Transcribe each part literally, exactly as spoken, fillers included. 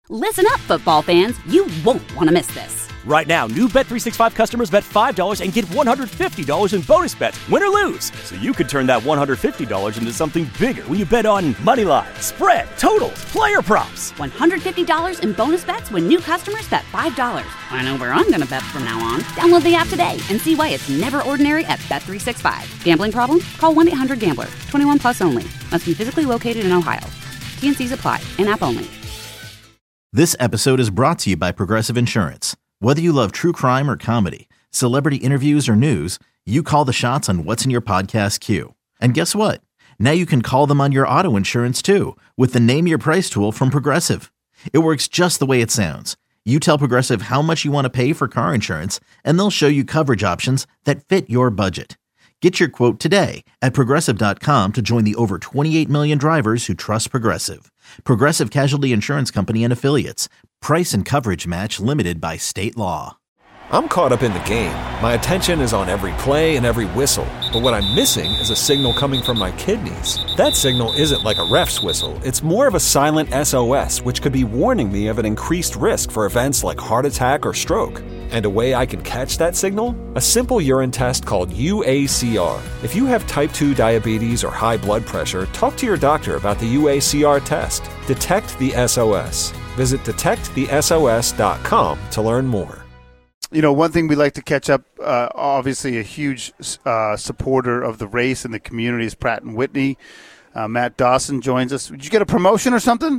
Listen up, football fans. You won't want to miss this. Right now, new Bet three sixty-five customers bet five dollars and get one hundred fifty dollars in bonus bets, win or lose. So you could turn that one hundred fifty dollars into something bigger when you bet on money line, spread, totals, player props. one hundred fifty dollars in bonus bets when new customers bet five dollars. I know where I'm going to bet from now on. Download the app today and see why it's never ordinary at Bet three sixty-five. Gambling problem? Call one eight hundred gambler. twenty-one plus only. Must be physically located in Ohio. T N Cs apply. In-app only. This episode is brought to you by Progressive Insurance. Whether you love true crime or comedy, celebrity interviews or news, you call the shots on what's in your podcast queue. And guess what? Now you can call them on your auto insurance too with the Name Your Price tool from Progressive. It works just the way it sounds. You tell Progressive how much you want to pay for car insurance, and they'll show you coverage options that fit your budget. Get your quote today at Progressive dot com to join the over twenty-eight million drivers who trust Progressive. Progressive Casualty Insurance Company and Affiliates. Price and coverage match limited by state law. I'm caught up in the game. My attention is on every play and every whistle. But what I'm missing is a signal coming from my kidneys. That signal isn't like a ref's whistle. It's more of a silent S O S, which could be warning me of an increased risk for events like heart attack or stroke. And a way I can catch that signal? A simple urine test called U A C R. If you have type two diabetes or high blood pressure, talk to your doctor about the U A C R test. Detect the S O S. Visit detect the S O S dot com to learn more. You know, one thing we like to catch up, uh, obviously a huge uh, supporter of the race and the community is Pratt and Whitney. Uh, Matt Dawson joins us. Did you get a promotion or something?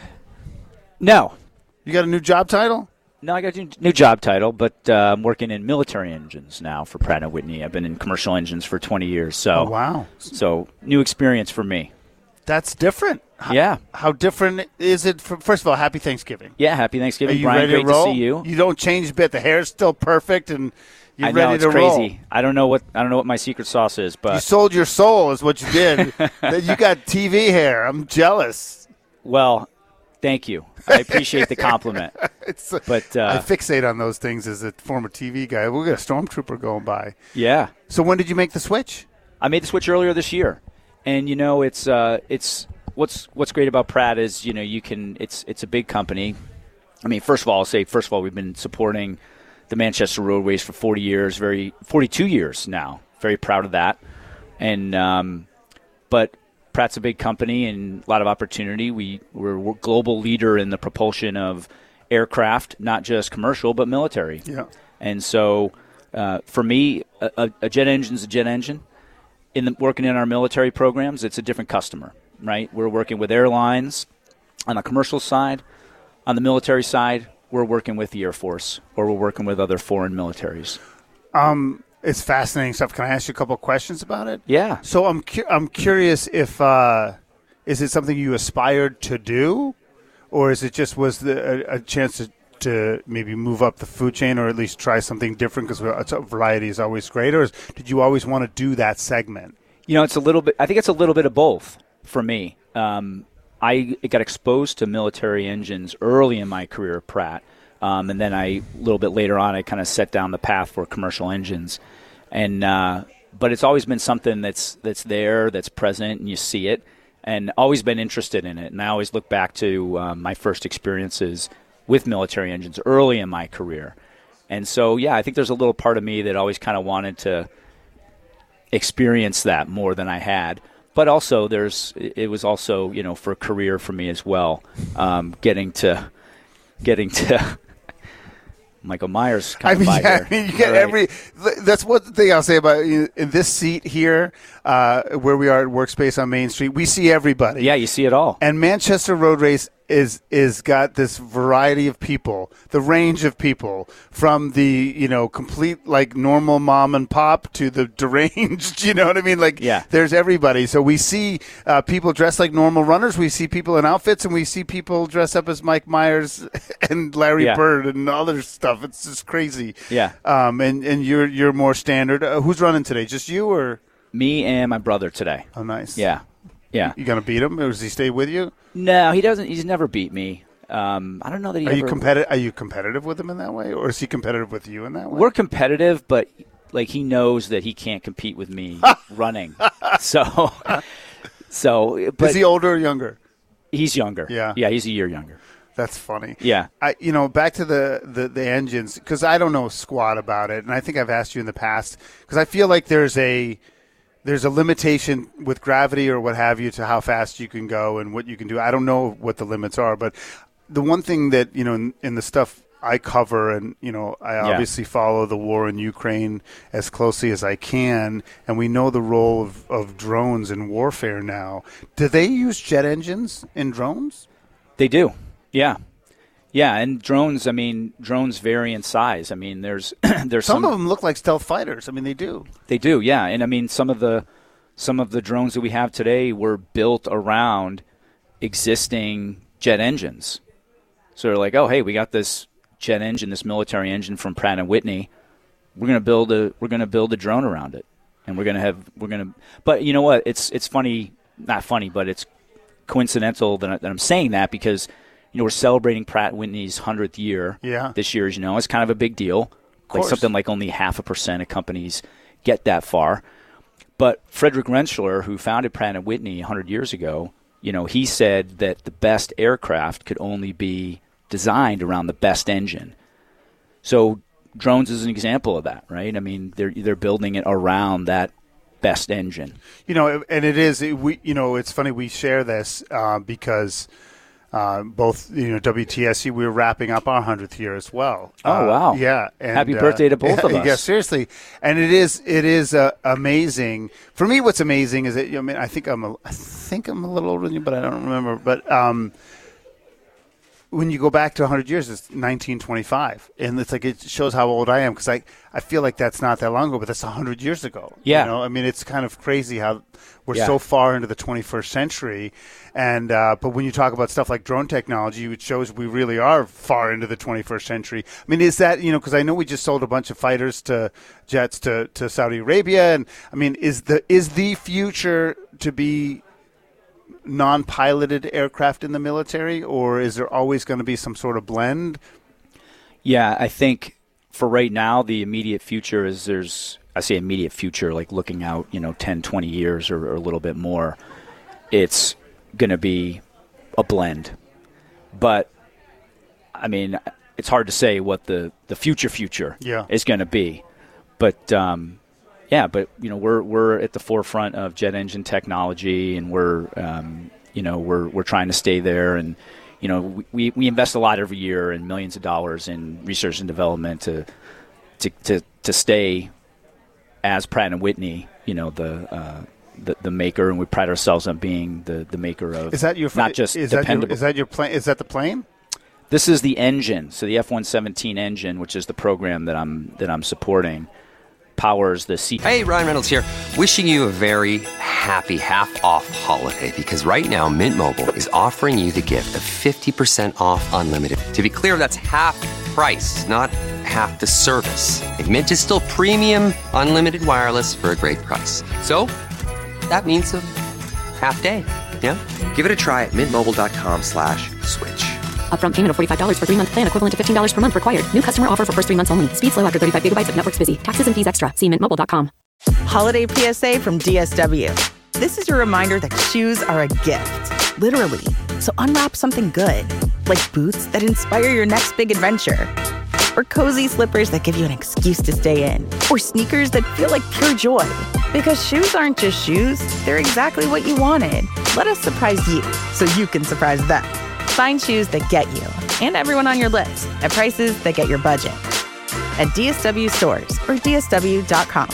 No. You got a new job title? No, I got a new job title, but uh, I'm working in military engines now for Pratt and Whitney. I've been in commercial engines for twenty years. So, oh, wow. So new experience for me. That's different. How, yeah. How different is it? For, first of all, happy Thanksgiving. Yeah, happy Thanksgiving, Are you Brian. ready Great to, roll? to see you. You don't change a bit. The hair's still perfect, and you're I know, ready it's to crazy. roll. I don't know what I don't know what my secret sauce is, but you sold your soul, is what you did. That you got T V hair. I'm jealous. Well, thank you. I appreciate the compliment. it's, but uh, I fixate on those things as a former T V guy. We got a stormtrooper going by. Yeah. So when did you make the switch? I made the switch earlier this year, and you know it's uh, it's. What's what's great about Pratt is, you know, you can it's it's a big company. I mean, first of all, I'll say first of all, we've been supporting the Manchester Roadways for forty years, very forty-two years now. Very proud of that. And um, but Pratt's a big company and a lot of opportunity. We we're, we're a global leader in the propulsion of aircraft, not just commercial but military. Yeah. And so uh, for me, a, a jet engine's a jet engine. In the, working in our military programs, it's a different customer. Right, we're working with airlines on the commercial side. On the military side, we're working with the Air Force, or we're working with other foreign militaries. Um, it's fascinating stuff. Can I ask you a couple of questions about it? Yeah. So I'm cu- I'm curious if uh, is it something you aspired to do, or is it just was the, a, a chance to, to maybe move up the food chain, or at least try something different because variety is always great, or is, did you always want to do that segment? You know, it's a little bit. I think it's a little bit of both. For me, um, I got exposed to military engines early in my career at Pratt, um, and then I a little bit later on I kind of set down the path for commercial engines, and uh, but it's always been something that's that's there, that's present, and you see it, and always been interested in it. And I always look back to uh, my first experiences with military engines early in my career, and so yeah, I think there's a little part of me that always kind of wanted to experience that more than I had. But also, there's it was also, you know, for a career for me as well, um, getting to getting to Michael Myers kind I mean, of by yeah, here. I mean, you get right. every. That's one thing I'll say about you know, in this seat here, uh, where we are at Workspace on Main Street. We see everybody. Yeah, you see it all. And Manchester Road Race is is got this variety of people, the range of people, from the you know complete like normal mom and pop to the deranged. You know what I mean? Like, yeah. There's everybody. So we see uh, people dressed like normal runners. We see people in outfits, and we see people dressed up as Mike Myers and Larry yeah. Bird and other stuff. It's just crazy. Yeah. Um. And, and you're you're more standard. Uh, who's running today? Just you or me and my brother today? Oh, nice. Yeah. Yeah. You gonna beat him, or does he stay with you? No, he doesn't. He's never beat me. Um, I don't know that he. Are ever, you competitive? Are you competitive with him in that way, or is he competitive with you in that way? We're competitive, but like he knows that he can't compete with me running. So, so. But is he older or younger? He's younger. Yeah. Yeah, he's a year younger. That's funny. Yeah. I, you know, back to the, the, the engines, because I don't know squat about it, and I think I've asked you in the past, because I feel like there's a there's a limitation with gravity or what have you to how fast you can go and what you can do. I don't know what the limits are, but the one thing that, you know, in, in the stuff I cover, and, you know, I obviously yeah. follow the war in Ukraine as closely as I can, and we know the role of, of drones in warfare now. Do they use jet engines in drones? They do. Yeah. Yeah, and drones, I mean, drones vary in size. I mean, there's there's some, some of them look like stealth fighters. I mean, they do. They do, yeah. And I mean, some of the some of the drones that we have today were built around existing jet engines. So they're like, "Oh, hey, we got this jet engine, this military engine from Pratt and Whitney. We're going to build a we're going to build a drone around it." And we're going to have we're going to But you know what? It's it's funny, not funny, but it's coincidental that, I, that I'm saying that because you know, we're celebrating Pratt and Whitney's hundredth year yeah. this year, as you know. It's kind of a big deal. Like something like only half a percent of companies get that far. But Frederick Rentschler, who founded Pratt and Whitney one hundred years ago, you know, he said that the best aircraft could only be designed around the best engine. So drones is an example of that, right? I mean, they're they're building it around that best engine. You know, and it is, we. you know, it's funny we share this uh, because – Uh, both, you know, W T S C, we were wrapping up our hundredth year as well. Oh, uh, wow. Yeah. And, happy birthday to both uh, of us. Yeah, seriously. And it is it is uh, amazing. For me, what's amazing is that, you know, I mean, I think I'm a, I think I'm a little older than you, but I don't remember. But um, when you go back to one hundred years, it's nineteen twenty-five. And it's like it shows how old I am because I, I feel like that's not that long ago, but that's one hundred years ago. Yeah. You know, I mean, it's kind of crazy how we're yeah. so far into the twenty-first century. And uh, but when you talk about stuff like drone technology, it shows we really are far into the twenty-first century. I mean, is that, you know, because I know we just sold a bunch of fighters to jets to, to Saudi Arabia. And, I mean, is the is the future to be non-piloted aircraft in the military, or is there always going to be some sort of blend? Yeah, I think for right now, the immediate future is there's, I say immediate future, like looking out, you know, ten, twenty years or, or a little bit more. It's going to be a blend. But, I mean, it's hard to say what the, the future future yeah. is going to be. But, um, yeah, but, you know, we're we're at the forefront of jet engine technology, and we're, um, you know, we're we're trying to stay there. And, you know, we, we invest a lot every year and millions of dollars in research and development to to to, to stay as Pratt and Whitney, you know, the uh, the, the maker, and we pride ourselves on being the, the maker of is that your not just is dependable. That your, is that your plane? Is that the plane? This is the engine. So the F one seventeen engine, which is the program that I'm that I'm supporting, powers the C. Hey, Ryan Reynolds here. Wishing you a very happy half-off holiday, because right now Mint Mobile is offering you the gift of fifty percent off unlimited. To be clear, that's half price, not half the service. And Mint is still premium unlimited wireless for a great price. So that means a half day. Yeah? Give it a try at mintmobile.com slash switch. Upfront payment of forty-five dollars for three-month plan equivalent to fifteen dollars per month required. New customer offer for first three months only. Speed slow after thirty-five gigabytes if network's busy. Taxes and fees extra. See mint mobile dot com. Holiday P S A from D S W. This is your reminder that shoes are a gift. Literally. So unwrap something good. Like boots that inspire your next big adventure. Or cozy slippers that give you an excuse to stay in. Or sneakers that feel like pure joy. Because shoes aren't just shoes. They're exactly what you wanted. Let us surprise you so you can surprise them. Find shoes that get you and everyone on your list at prices that get your budget. At D S W stores or D S W dot com.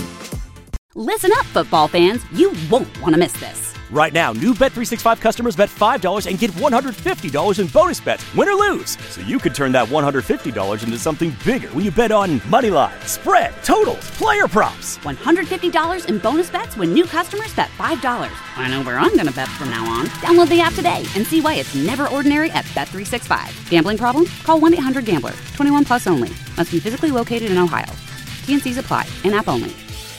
Listen up, football fans. You won't want to miss this. Right now, new Bet three sixty-five customers bet five dollars and get one hundred fifty dollars in bonus bets, win or lose. So you could turn that one hundred fifty dollars into something bigger when you bet on money line, spread, totals, player props. one hundred fifty dollars in bonus bets when new customers bet five dollars. I know where I'm going to bet from now on. Download the app today and see why it's never ordinary at Bet three sixty-five. Gambling problem? Call one eight hundred gambler. twenty-one plus only. Must be physically located in Ohio. T and C's apply. In-app only.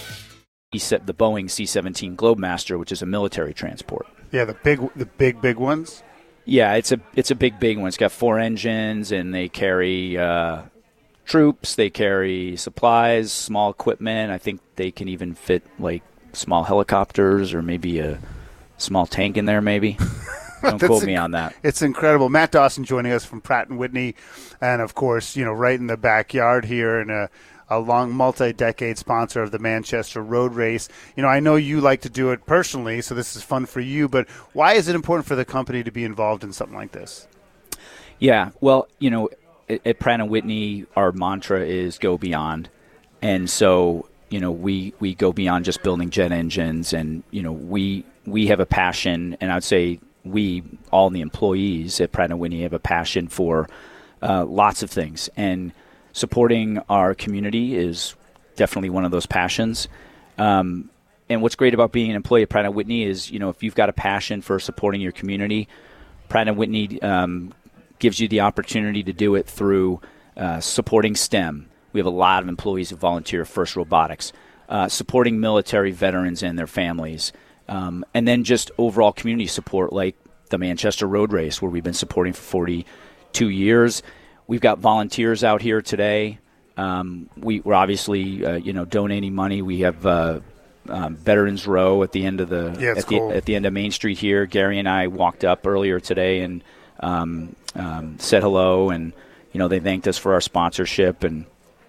The Boeing C seventeen Globemaster, which is a military transport. Yeah, the big, the big, big ones. Yeah, it's a it's a big, big one. It's got four engines, and they carry uh, troops. They carry supplies, small equipment. I think they can even fit like small helicopters or maybe a small tank in there, maybe. Don't quote me on that. It's incredible. Matt Dawson joining us from Pratt and Whitney, and of course, you know, right in the backyard here, and a, a long multi-decade sponsor of the Manchester Road Race. You know, I know you like to do it personally, so this is fun for you. But why is it important for the company to be involved in something like this? Yeah, well, you know, at, at Pratt and Whitney, our mantra is go beyond, and so you know, we we go beyond just building jet engines, and you know, we we have a passion, and I'd say we, all the employees at Pratt and Whitney, have a passion for uh, lots of things, and supporting our community is definitely one of those passions. Um, and what's great about being an employee at Pratt and Whitney is, you know, if you've got a passion for supporting your community, Pratt and Whitney um, gives you the opportunity to do it through uh, supporting STEM. We have a lot of employees who volunteer FIRST Robotics, uh, supporting military veterans and their families, um, and then just overall community support like the Manchester Road Race, where we've been supporting for forty-two years. We've got volunteers out here today. Um, we, we're obviously, uh, you know, donating money. We have uh, um, Veterans Row at the end of the yeah, at, cool. the at the end of Main Street here. Gary and I walked up earlier today and um, um, said hello, and you know, they thanked us for our sponsorship. And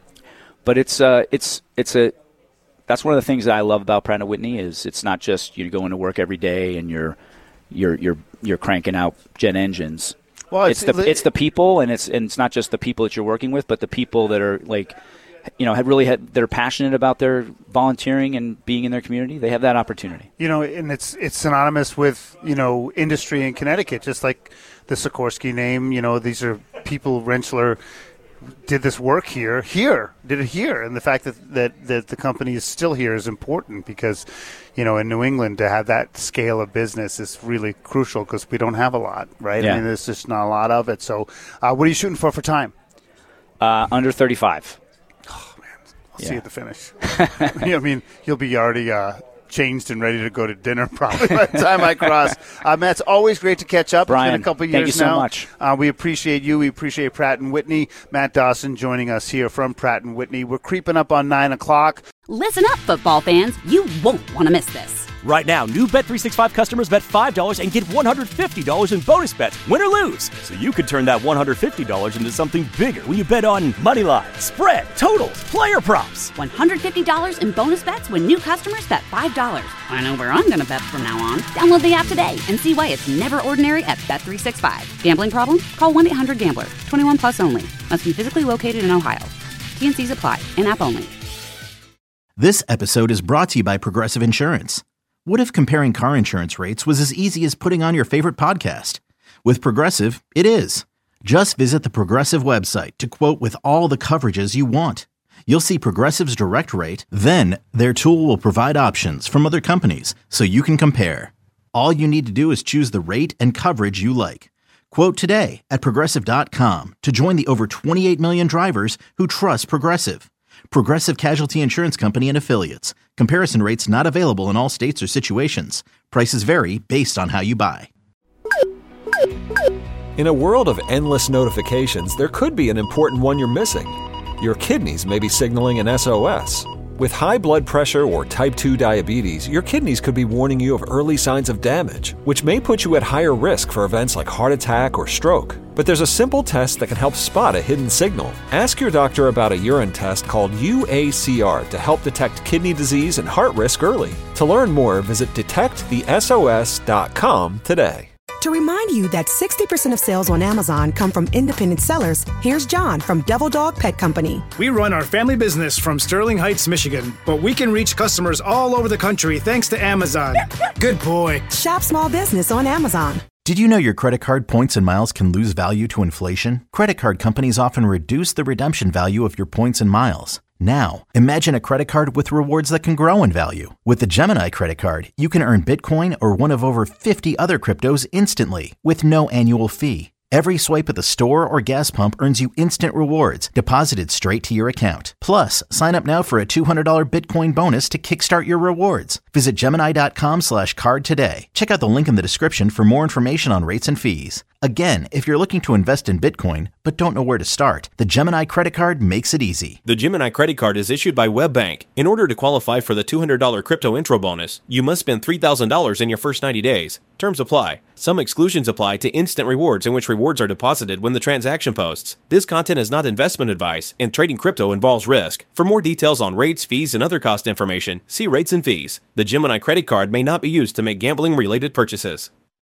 but it's uh, it's it's a that's one of the things that I love about Pratt and Whitney is it's not just you going to work every day and you're you're you're you're cranking out jet engines. Well, it's, it's the it's the people, and it's and it's not just the people that you're working with, but the people that are like, you know, have really had they're passionate about their volunteering and being in their community. They have that opportunity. You know, and it's it's synonymous with, you know, industry in Connecticut, just like the Sikorsky name. You know, these are people. Rentschler did this work here, here, did it here, and the fact that, that that the company is still here is important because, you know, in New England to have that scale of business is really crucial because we don't have a lot, right? Yeah. I mean, there's just not a lot of it. So, uh, what are you shooting for for time? Uh, under thirty-five. Oh man, I'll yeah. see you at the finish. I mean, you'll be already uh, changed and ready to go to dinner probably by the time I cross. Uh, Matt, it's always great to catch up. Brian, it's been a couple of thank years you so now. much. Uh, we appreciate you. We appreciate Pratt and Whitney. Matt Dawson joining us here from Pratt and Whitney. We're creeping up on nine o'clock. Listen up, football fans. You won't want to miss this. Right now, new Bet three sixty-five customers bet five dollars and get one hundred fifty dollars in bonus bets, win or lose. So you could turn that one hundred fifty dollars into something bigger when you bet on money line, spread, totals, player props. one hundred fifty dollars in bonus bets when new customers bet five dollars. I know where I'm going to bet from now on. Download the app today and see why it's never ordinary at Bet three sixty-five. Gambling problem? Call one eight hundred gambler. twenty-one plus only. Must be physically located in Ohio. T and C's apply. In-app only. This episode is brought to you by Progressive Insurance. What if comparing car insurance rates was as easy as putting on your favorite podcast? With Progressive, it is. Just visit the Progressive website to quote with all the coverages you want. You'll see Progressive's direct rate, then their tool will provide options from other companies so you can compare. All you need to do is choose the rate and coverage you like. Quote today at Progressive dot com to join the over twenty-eight million drivers who trust Progressive. Progressive Casualty Insurance Company and Affiliates. Comparison rates not available in all states or situations. Prices vary based on how you buy. In a world of endless notifications, there could be an important one you're missing. Your kidneys may be signaling an S O S. With high blood pressure or type two diabetes, your kidneys could be warning you of early signs of damage, which may put you at higher risk for events like heart attack or stroke. But there's a simple test that can help spot a hidden signal. Ask your doctor about a urine test called U A C R to help detect kidney disease and heart risk early. To learn more, visit detect the S O S dot com today. To remind you that sixty percent of sales on Amazon come from independent sellers, here's John from Devil Dog Pet Company. We run our family business from Sterling Heights, Michigan, but we can reach customers all over the country thanks to Amazon. Good boy. Shop small business on Amazon. Did you know your credit card points and miles can lose value to inflation? Credit card companies often reduce the redemption value of your points and miles. Now, imagine a credit card with rewards that can grow in value. With the Gemini credit card, you can earn Bitcoin or one of over fifty other cryptos instantly with no annual fee. Every swipe at the store or gas pump earns you instant rewards deposited straight to your account. Plus, sign up now for a two hundred dollars Bitcoin bonus to kickstart your rewards. Visit Gemini dot com slash card today. Check out the link in the description for more information on rates and fees. Again, if you're looking to invest in Bitcoin but don't know where to start, the Gemini Credit Card makes it easy. The Gemini Credit Card is issued by WebBank. In order to qualify for the two hundred dollars crypto intro bonus, you must spend three thousand dollars in your first ninety days. Terms apply. Some exclusions apply to instant rewards in which rewards are deposited when the transaction posts. This content is not investment advice, and trading crypto involves risk. For more details on rates, fees, and other cost information, see rates and fees. The Gemini Credit Card may not be used to make gambling-related purchases.